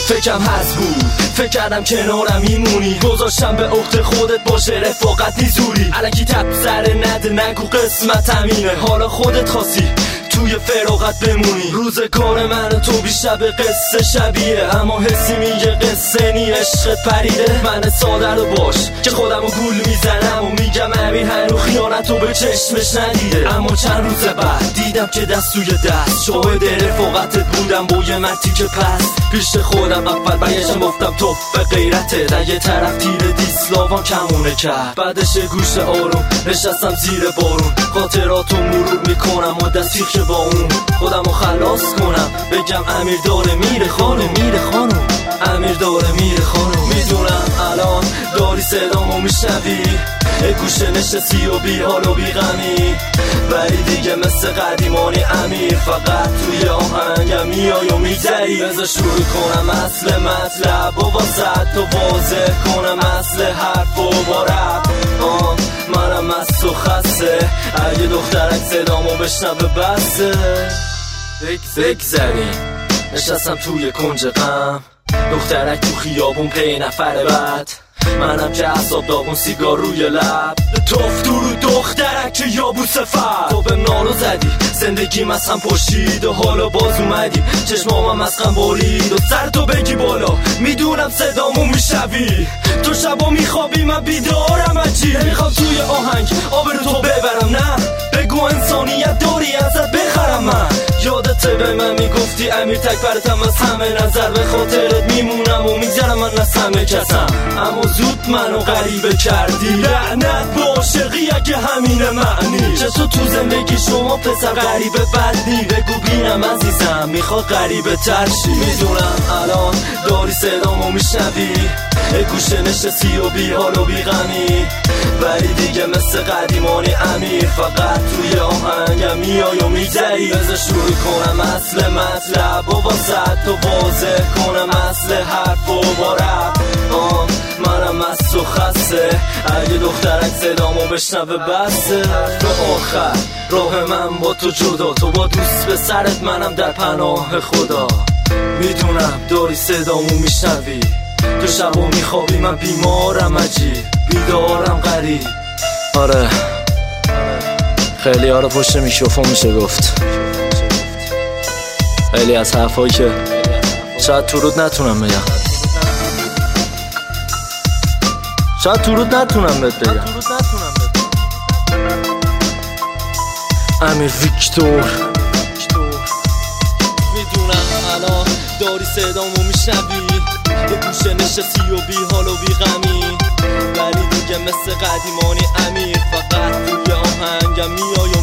فکرم هست بود، فکر کردم کنارم میمونی، گذاشتم به عهده خودت باشه رفاقت نیزوری. الکی تب سر نده نگو قسمت همینه، حالا خودت خواستی توی فراغت بمونی. روزگار من تو بیشتر به قصه شبیه، اما حسی میگه قصه نی عشقت پریده. من ساده رو باش که خودمو گول میزنم و میگم امیر هنو خیانتو به چشمش ندیده. اما چند روز بعد دیدم که دست توی دست شاهد رفاقتت بودم با یه مرتی که پس پیش خودم اول برگشتم گفتم توف غیرته. در یه طرف تیر دیسلاوان کمونه کرد، بعدش گوش آروم نشستم زیر بارون، خاطراتو مرور میکنم و دستیخ با اون خودمو خلاص کنم، بگم امیر داره میره خانم، میره خانم، امیر داره میره خانم. میدونم الان داری صدامو میشنوی، گوشه نشستی و بی حال و بی غمی، ولی دیگه مثل قدیمانی امیر فقط توی آهنگم میای و میدری. بذار شروع کنم اصل مطلب و واسه تو واضح کنم اصل حرف و با رب. منم مست و خسته، اگه دخترک صدامو بشنوه بسته. بگذریم نشستم توی کنج غم، دخترک تو خیابون پی نفر بعد، منم که اعصاب داغون سیگار روی لب، توف تو رو دخترک که یابوس فرد. تو بهم نالو زدی زندگیم از هم پشید و حالا باز اومدی، چشمامم از غم برید و سر تو بگی بالا. میدونم صدامو میشوی، تو شبا میخوابی من بیدارم عجیب. میخوام توی آهنگ آبرو تو ببرم، نه بگو انسانیت داری ازت بخرم. من یادته به من میگفتی امیر تک برتم از همه نظر، به خاطرت میمونم و میگذرم من از همه کسم، اما زود منو غریبه کردی. لعنت با عاشقی اگه همینه معنی، چطور تو زندگی شما پسر غریبه بدنی؟ بگو بینم عزیزم میخواد غریبه ترشی. میدونم الان داری صدامو میشنوی، گوشه نشستی و بی حال و بی غمی، ولی دیگه مثل قدیمانی امیر فقط توی آهنگم میای و میدری. بذار شروع کنم اصل مطلب و واسه تو واضح کنم اصل حرف و با رب. منم مست و خسته، اگه دخترک صدامو بشنوه بسته. رو آخر راه من با تو جدا، تو با دوست به سرت منم در پناه خدا. میدونم داری صدامو میشنوی، تو شبا میخوابی من بیمارم عجیب، بیدارم غریب. آره خیلی ها رو پشت میکروفون میشه گفت، خیلی از حرفایی که شاید تو رود نتونم بگم، شاید تو رود نتونم بگم. امیر ویکتور. میدونم الان داری صدامو میشنوی، یه گوشه نشستی و بی حال و بی غمی، ولی دیگه مثل قدیمانی امیر فقط توی آهنگم میای